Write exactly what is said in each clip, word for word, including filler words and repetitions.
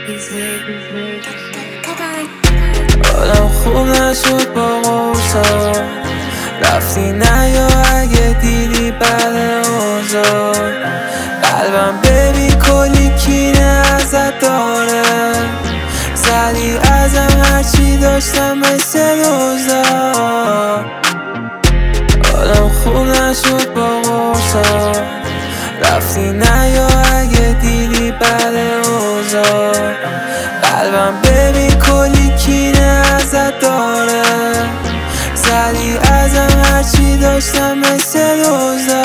آدم خوب نشد با قرصا رفتی نه یا اگه دیدی بعد اوزا قلبم ببین کلی کینه ازت داره زدی ازم هرچی داشتم مثل روزا آدم خوب نشد با قرصا رفتی نه یا اگه دیدی بعد اوزا قلبم ببین کلی کینه ازت داره زدی ازم هرچی داشتم مثل روزا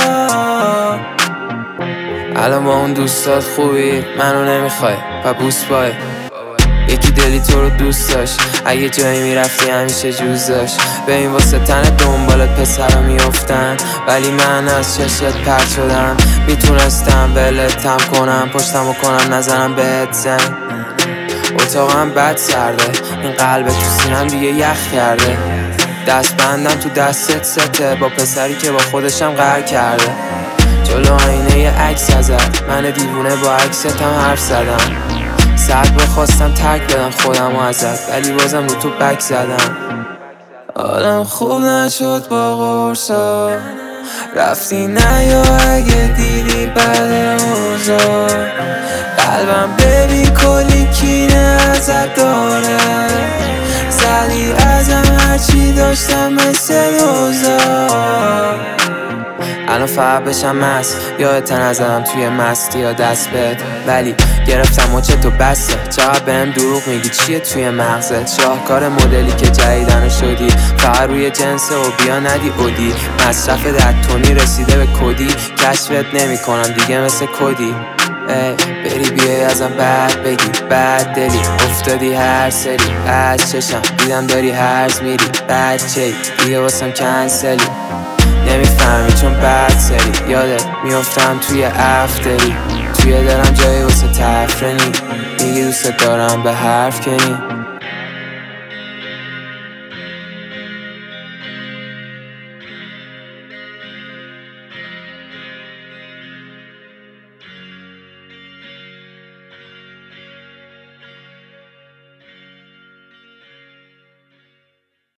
الان با اون دوستات خوبی منو نمیخوای و بوس بای یکی دلی تو رو دوست داشت اگه جایی میرفتی همیشه جوز داشت ببین واسه تن دنبالت پسرا میافتن ولی من از چشت پرد شدم میتونستم بلتم کنم پشتمو کنم نزنم بهت زنگ اتاقم بد سرده این قلب تو سینم دیگه یخ کرده دست بندم تو دستت سته با پسری که با خودشم قهر کرده جلو آینه یه عکس ازت من دیوونه با عکستم حرف زدم ساعت بخواستم ترک بدم خودمو ازت ولی بازم رو تو بک زدم آدم خوب نشد با قرصا رفتی نه یا اگه دیدی بعد اوزا قلبم ببین کلی کینه ازت داره زدی ازم هرچی داشتم مثل روزا الان فقط بشم مست یادت نزدم توی مستی یا دست بهت ولی گرفتم مچه تو بسته چقدر بهم دروغ میگی چیه توی مغزت شاهکار مدلی که جدیدن شدی فقط روی جنسه و بیا ندی اودی مصرف ده تونی رسیده به کدی کشفت نمی کنم دیگه مثل کدی ای بری بیای ازم بعد بگی بعد دلی افتادی هر سری از چشم دیدم داری هرز میری بچه دیگه واسم کنسلی نمیفهمی چون بعد سری یادت میافتم توی افتری توی دلم جایی واسه تفرنی میگی دوست دارم به حرف کنی